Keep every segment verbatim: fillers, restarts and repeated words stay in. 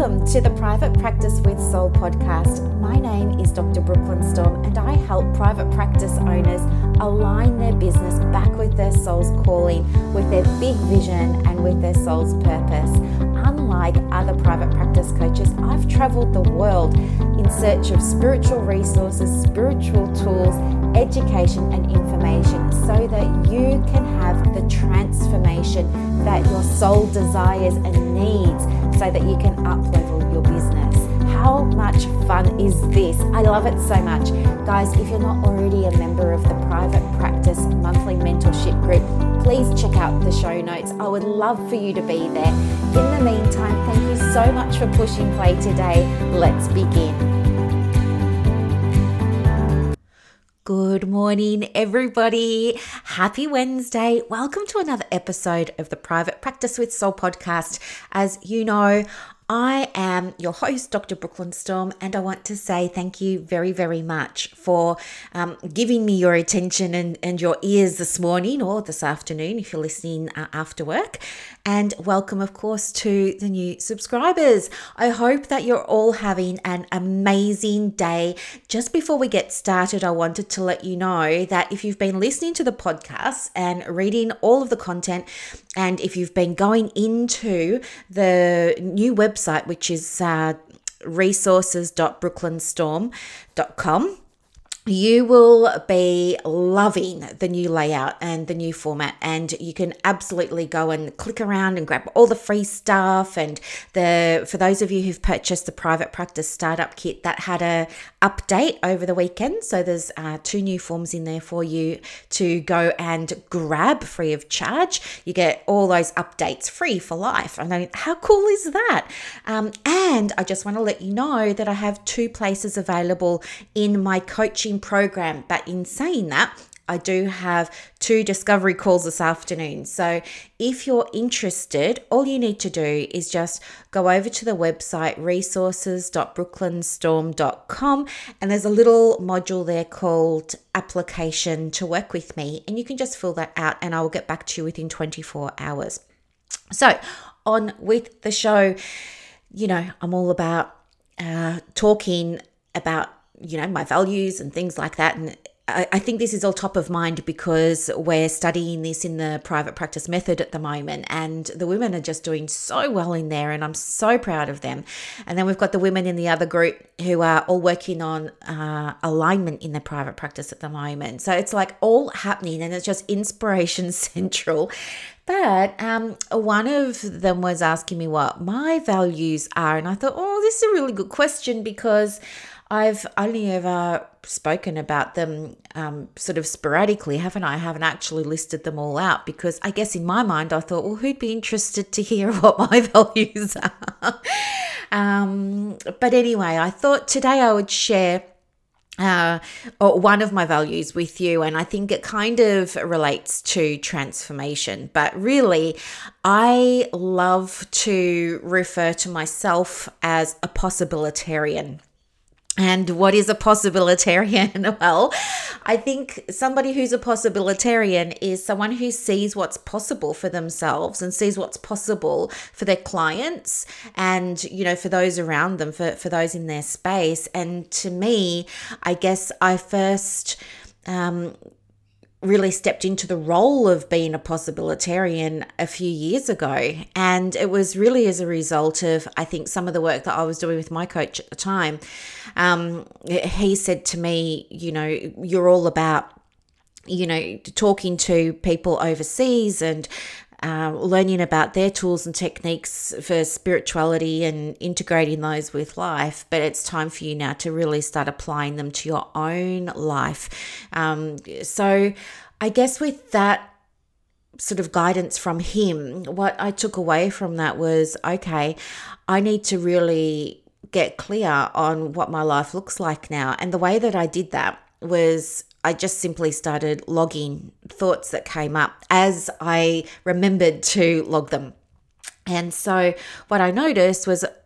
Welcome to the Private Practice with Soul podcast. My name is Doctor Brooklyn Storm, and I help private practice owners align their business back with their soul's calling, with their big vision and with their soul's purpose. Unlike other private practice coaches, I've traveled the world in search of spiritual resources, spiritual tools, education and information so that you can have the transformation that your soul desires and needs so that you can up-level your business. How much fun is this? I love it so much. Guys, if you're not already a member of the Private Practice Monthly Mentorship Group, please check out the show notes. I would love for you to be there. In the meantime, thank you so much for pushing play today. Let's begin. Good morning, everybody. Happy Wednesday. Welcome to another episode of the Private Practice with Soul podcast. As you know, I am your host, Doctor Brooklyn Storm, and I want to say thank you very, very much for um, giving me your attention and, and your ears this morning or this afternoon if you're listening uh, after work. And welcome, of course, to the new subscribers. I hope that you're all having an amazing day. Just before we get started, I wanted to let you know that if you've been listening to the podcast and reading all of the content, and if you've been going into the new website, which is uh, resources dot brooklyn storm dot com, you will be loving the new layout and the new format, and you can absolutely go and click around and grab all the free stuff. And the for those of you who've purchased the Private Practice Startup Kit, that had a update over the weekend, so there's uh, two new forms in there for you to go and grab free of charge. You get all those updates free for life. I mean, how cool is that? Um, and I just want to let you know that I have two places available in my coaching program, but in saying that, I do have two discovery calls this afternoon. So if you're interested, all you need to do is just go over to the website resources dot brooklyn storm dot com, and there's a little module there called application to work with me, and you can just fill that out and I will get back to you within twenty-four hours. So on with the show. You know, I'm all about uh, talking about you know, my values and things like that. And I, I think this is all top of mind because we're studying this in the private practice method at the moment, and the women are just doing so well in there, and I'm so proud of them. And then we've got the women in the other group who are all working on uh, alignment in their private practice at the moment. So it's like all happening, and it's just inspiration central. But um, one of them was asking me what my values are, and I thought, oh, this is a really good question because I've only ever spoken about them um, sort of sporadically, haven't I? I haven't actually listed them all out because I guess in my mind I thought, well, who'd be interested to hear what my values are? um, but anyway, I thought today I would share uh, one of my values with you, and I think it kind of relates to transformation. But really, I love to refer to myself as a possibilitarian. And what is a possibilitarian? Well, I think somebody who's a possibilitarian is someone who sees what's possible for themselves and sees what's possible for their clients and, you know, for those around them, for, for those in their space. And to me, I guess I first um, really stepped into the role of being a possibilitarian a few years ago. And it was really as a result of, I think, some of the work that I was doing with my coach at the time. Um, he said to me, you know, you're all about, you know, talking to people overseas and Uh, learning about their tools and techniques for spirituality and integrating those with life, but it's time for you now to really start applying them to your own life. Um, so I guess with that sort of guidance from him, what I took away from that was, okay, I need to really get clear on what my life looks like now. And the way that I did that was I just simply started logging thoughts that came up as I remembered to log them. And so what I noticed was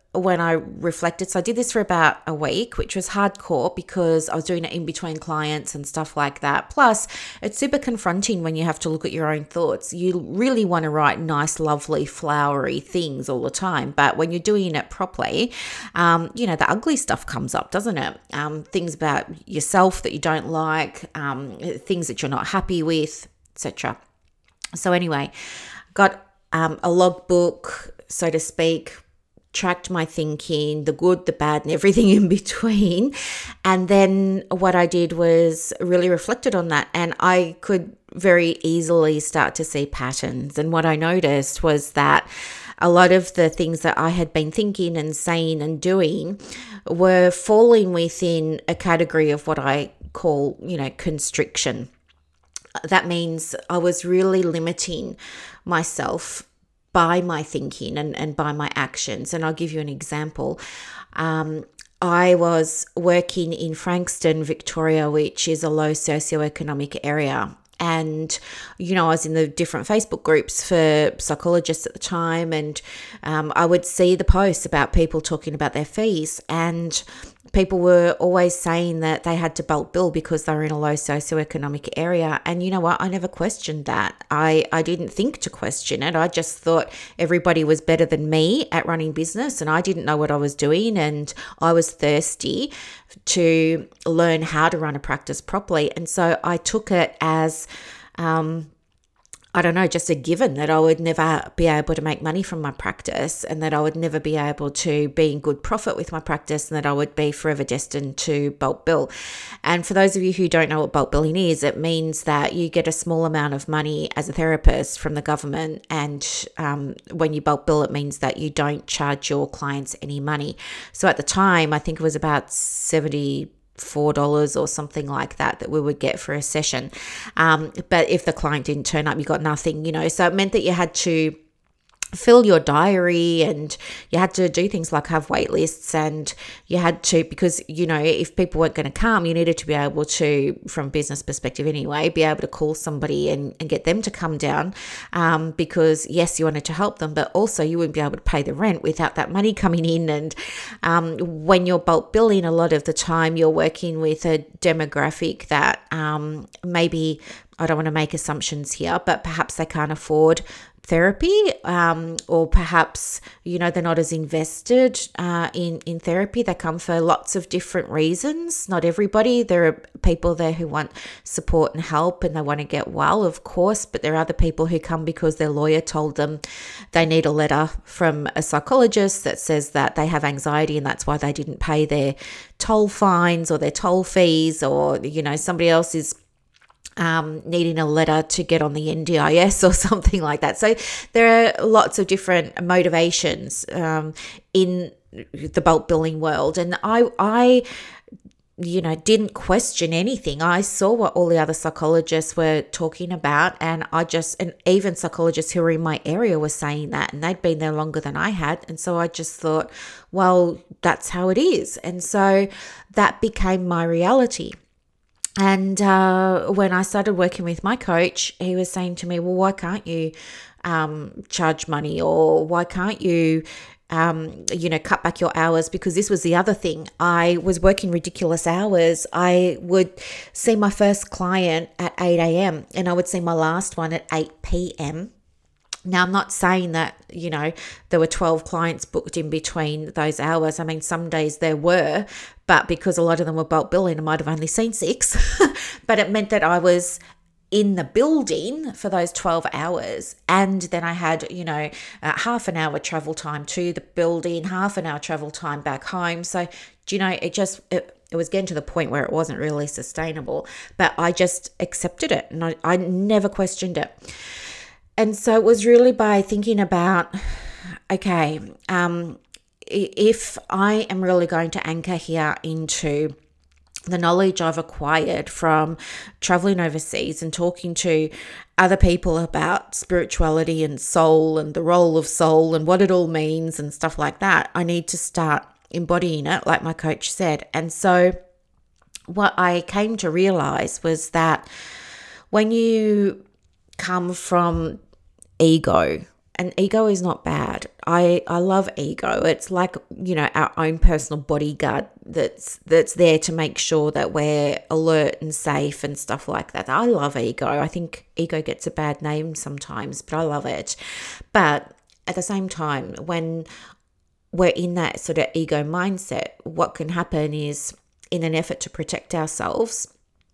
when I reflected. So I did this for about a week, which was hardcore because I was doing it in between clients and stuff like that. Plus, it's super confronting when you have to look at your own thoughts. You really want to write nice, lovely, flowery things all the time. But when you're doing it properly, um, you know, the ugly stuff comes up, doesn't it? Um, things about yourself that you don't like, um, things that you're not happy with, et cetera. So anyway, got um, a logbook, so to speak, tracked my thinking, the good, the bad, and everything in between. And then what I did was really reflected on that, and I could very easily start to see patterns. And what I noticed was that a lot of the things that I had been thinking and saying and doing were falling within a category of what I call, you know, constriction. That means I was really limiting myself by my thinking and, and by my actions. And I'll give you an example. Um, I was working in Frankston, Victoria, which is a low socioeconomic area. And, you know, I was in the different Facebook groups for psychologists at the time, and um, I would see the posts about people talking about their fees, and people were always saying that they had to bulk bill because they were in a low socioeconomic area. And you know what? I never questioned that. I, I didn't think to question it. I just thought everybody was better than me at running business, and I didn't know what I was doing, and I was thirsty to learn how to run a practice properly. And so I took it as um I don't know, just a given that I would never be able to make money from my practice, and that I would never be able to be in good profit with my practice, and that I would be forever destined to bulk bill. And for those of you who don't know what bulk billing is, it means that you get a small amount of money as a therapist from the government. And um, when you bulk bill, it means that you don't charge your clients any money. So at the time, I think it was about seventy four dollars or something like that that we would get for a session. Um, but if the client didn't turn up, you got nothing, you know. So it meant that you had to fill your diary, and you had to do things like have wait lists, and you had to, because, you know, if people weren't going to come, you needed to be able to, from a business perspective anyway, be able to call somebody and, and get them to come down, um, because yes, you wanted to help them, but also you wouldn't be able to pay the rent without that money coming in. And um, when you're bulk billing, a lot of the time you're working with a demographic that um, maybe, I don't want to make assumptions here, but perhaps they can't afford therapy, um, or perhaps, you know, they're not as invested uh, in, in therapy. They come for lots of different reasons. Not everybody. There are people there who want support and help, and they want to get well, of course, but there are other people who come because their lawyer told them they need a letter from a psychologist that says that they have anxiety, and that's why they didn't pay their toll fines or their toll fees, or, you know, somebody else is Um, needing a letter to get on the N D I S or something like that. So there are lots of different motivations um, in the bulk billing world. And I, I, you know, didn't question anything. I saw what all the other psychologists were talking about, and I just, and even psychologists who were in my area were saying that, and they'd been there longer than I had. And so I just thought, well, that's how it is. And so that became my reality. And uh, when I started working with my coach, he was saying to me, well, why can't you um, charge money, or why can't you, um, you know, cut back your hours? Because this was the other thing. I was working ridiculous hours. I would see my first client at eight a.m. and I would see my last one at eight p.m. Now, I'm not saying that, you know, there were twelve clients booked in between those hours. I mean, some days there were, but because a lot of them were bulk billing, I might have only seen six. But it meant that I was in the building for those twelve hours. And then I had, you know, uh, half an hour travel time to the building, half an hour travel time back home. So, do you know, it just, it, it was getting to the point where it wasn't really sustainable. But I just accepted it, and I, I never questioned it. And so it was really by thinking about, okay, um, if I am really going to anchor here into the knowledge I've acquired from traveling overseas and talking to other people about spirituality and soul and the role of soul and what it all means and stuff like that, I need to start embodying it, like my coach said. And so what I came to realize was that when you come from ego and ego is not bad. I, I love ego. It's like, you know, our own personal bodyguard that's that's there to make sure that we're alert and safe and stuff like that. I love ego. I think ego gets a bad name sometimes, but I love it. But at the same time, when we're in that sort of ego mindset, what can happen is, in an effort to protect ourselves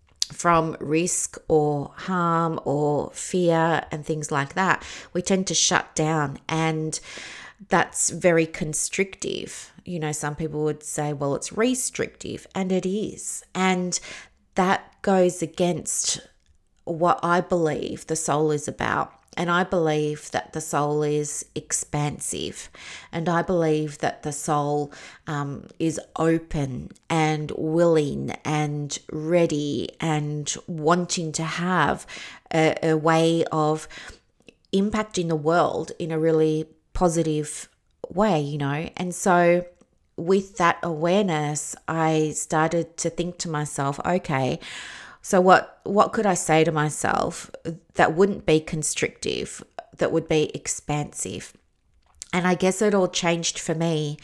from risk or harm or fear and things like that, we tend to shut down, and that's very constrictive. You know, some people would say, well, it's restrictive, and it is. And that goes against what I believe the soul is about. And I believe that the soul is expansive, and I believe that the soul um, is open and willing and ready and wanting to have a, a way of impacting the world in a really positive way, you know. And so with that awareness, I started to think to myself, okay, so what, what could I say to myself that wouldn't be constrictive, that would be expansive? And I guess it all changed for me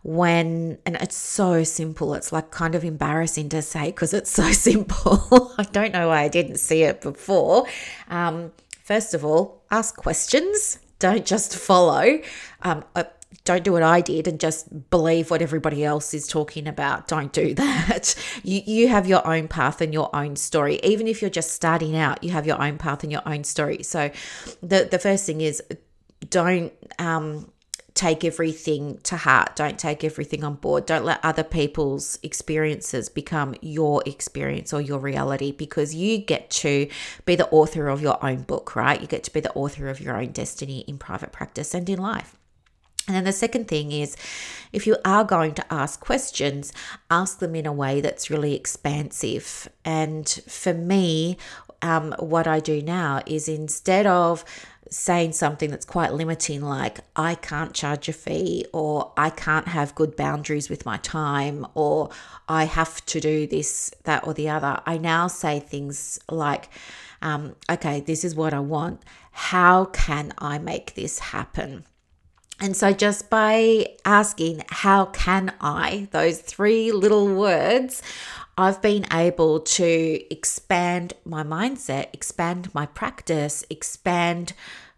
when, and it's so simple, it's like kind of embarrassing to say because it's so simple. I don't know why I didn't see it before. Um, first of all, ask questions. Don't just follow. Um, uh, Don't do what I did and just believe what everybody else is talking about. Don't do that. You you have your own path and your own story. Even if you're just starting out, you have your own path and your own story. So the, the first thing is, don't um, take everything to heart. Don't take everything on board. Don't let other people's experiences become your experience or your reality, because you get to be the author of your own book, right? You get to be the author of your own destiny in private practice and in life. And then the second thing is, if you are going to ask questions, ask them in a way that's really expansive. And for me, um, what I do now is, instead of saying something that's quite limiting, like I can't charge a fee, or I can't have good boundaries with my time, or I have to do this, that, or the other, I now say things like, um, okay, this is what I want. How can I make this happen? And so just by asking, how can I, those three little words, I've been able to expand my mindset, expand my practice, expand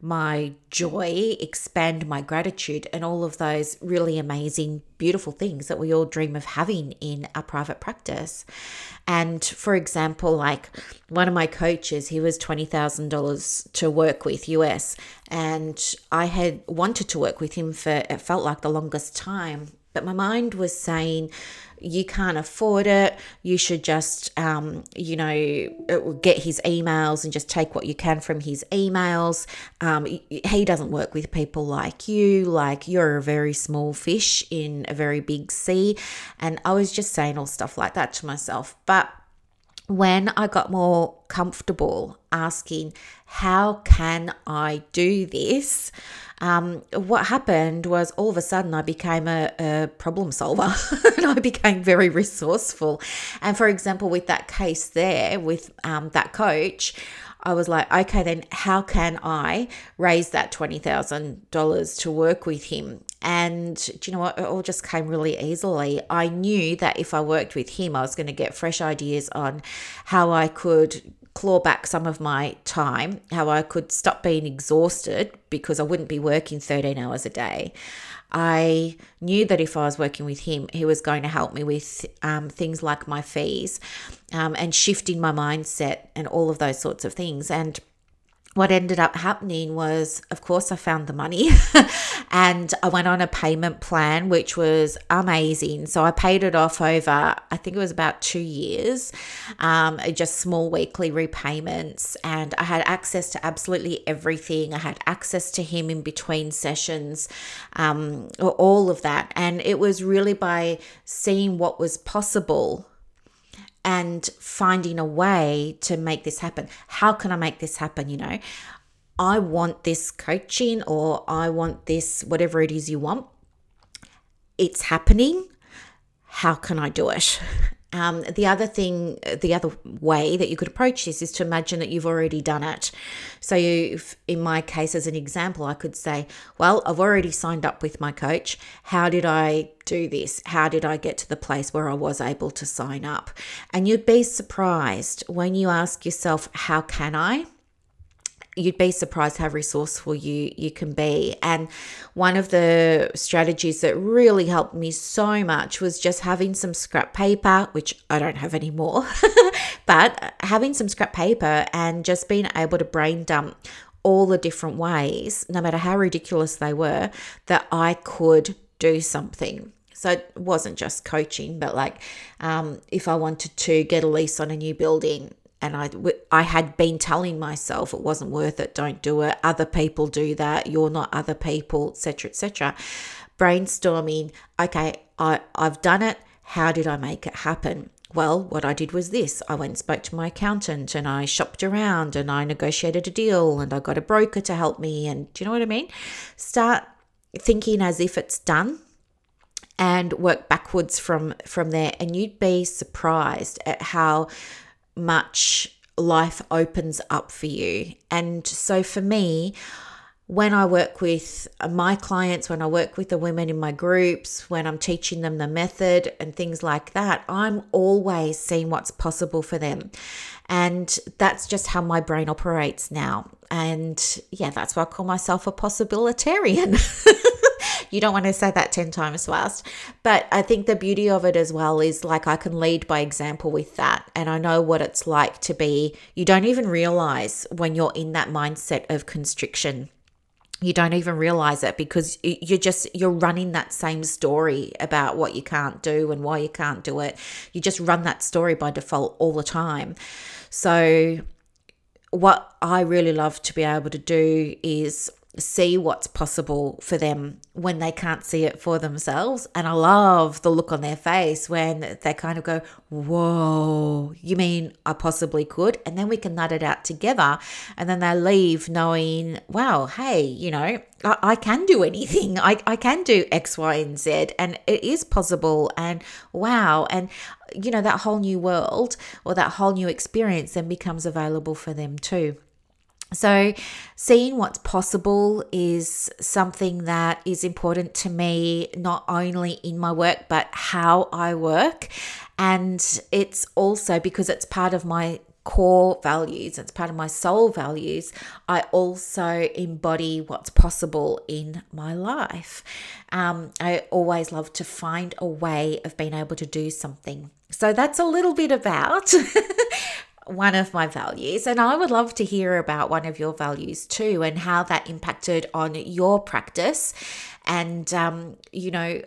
my joy, expand my gratitude, and all of those really amazing, beautiful things that we all dream of having in a private practice. And for example, like one of my coaches, he was twenty thousand dollars to work with U S, and I had wanted to work with him for, it felt like the longest time, but my mind was saying, you can't afford it. You should just, um, you know, get his emails and just take what you can from his emails. Um, he doesn't work with people like you. Like, you're a very small fish in a very big sea. And I was just saying all stuff like that to myself. But when I got more comfortable asking, how can I do this? Um, what happened was, all of a sudden I became a, a problem solver and I became very resourceful. And for example, with that case there with um, that coach, I was like, okay, then how can I raise that twenty thousand dollars to work with him? And do you know what? It all just came really easily. I knew that if I worked with him, I was going to get fresh ideas on how I could claw back some of my time, how I could stop being exhausted, because I wouldn't be working thirteen hours a day. I knew that if I was working with him, he was going to help me with um, things like my fees um, and shifting my mindset and all of those sorts of things. And what ended up happening was, of course, I found the money and I went on a payment plan, which was amazing. So I paid it off over, I think it was about two years, um, just small weekly repayments. And I had access to absolutely everything. I had access to him in between sessions, um, all of that. And it was really by seeing what was possible and finding a way to make this happen. How can I make this happen? You know, I want this coaching, or I want this, whatever it is you want. It's happening. How can I do it? Um, the other thing, the other way that you could approach this is to imagine that you've already done it. So you've, in my case, as an example, I could say, well, I've already signed up with my coach. How did I do this? How did I get to the place where I was able to sign up? And you'd be surprised when you ask yourself, how can I? You'd be surprised how resourceful you you can be. And one of the strategies that really helped me so much was just having some scrap paper, which I don't have anymore, but having some scrap paper and just being able to brain dump all the different ways, no matter how ridiculous they were, that I could do something. So it wasn't just coaching, but like um, if I wanted to get a lease on a new building, and I, I had been telling myself it wasn't worth it, don't do it, other people do that, you're not other people, et cetera, et cetera. Brainstorming, okay, I, I've done it, how did I make it happen? Well, what I did was this. I went and spoke to my accountant and I shopped around and I negotiated a deal and I got a broker to help me. And do you know what I mean? Start thinking as if it's done and work backwards from, from there. And you'd be surprised at how much life opens up for you. And so for me, when I work with my clients, when I work with the women in my groups, when I'm teaching them the method and things like that, I'm always seeing what's possible for them. And that's just how my brain operates now. And yeah, that's why I call myself a possibilitarian. You don't want to say that ten times fast. But I think the beauty of it as well is like I can lead by example with that. And I know what it's like to be, you don't even realize when you're in that mindset of constriction. You don't even realize it because you're just, you're running that same story about what you can't do and why you can't do it. You just run that story by default all the time. So what I really love to be able to do is see what's possible for them when they can't see it for themselves. And I love the look on their face when they kind of go, whoa, you mean I possibly could? And then we can nut it out together. And then they leave knowing, wow, hey, you know, I, I can do anything. I, I can do X, Y, and Z. And it is possible. And wow. And, you know, that whole new world or that whole new experience then becomes available for them too. So seeing what's possible is something that is important to me, not only in my work, but how I work. And it's also because it's part of my core values, it's part of my soul values, I also embody what's possible in my life. Um, I always love to find a way of being able to do something. So that's a little bit about one of my values, and I would love to hear about one of your values too and how that impacted on your practice. And um, you know,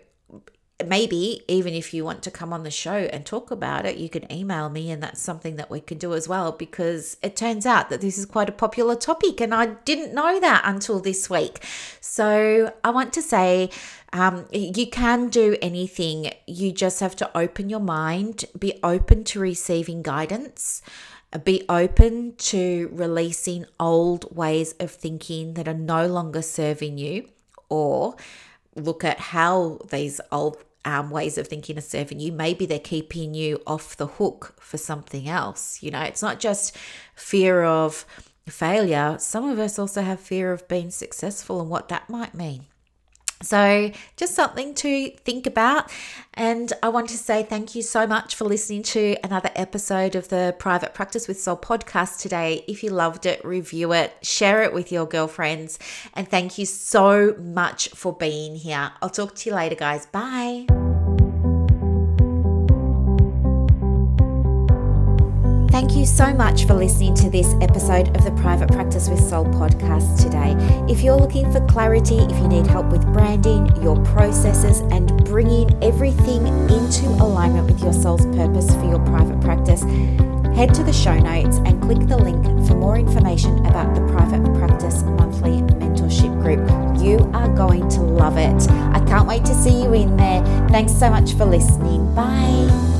maybe even if you want to come on the show and talk about it, you can email me, and that's something that we can do as well, because it turns out that this is quite a popular topic and I didn't know that until this week. So I want to say Um, you can do anything. You just have to open your mind, be open to receiving guidance, be open to releasing old ways of thinking that are no longer serving you, or look at how these old um, ways of thinking are serving you. Maybe they're keeping you off the hook for something else. You know, it's not just fear of failure. Some of us also have fear of being successful and what that might mean. So just something to think about. And I want to say thank you so much for listening to another episode of the Private Practice with Soul podcast today. If you loved it, review it, share it with your girlfriends. And thank you so much for being here. I'll talk to you later, guys. Bye. Thank you so much for listening to this episode of the Private Practice with Soul podcast today. If you're looking for clarity, if you need help with branding, your processes, and bringing everything into alignment with your soul's purpose for your private practice, head to the show notes and click the link for more information about the Private Practice Monthly Mentorship Group. You are going to love it. I can't wait to see you in there. Thanks so much for listening. Bye.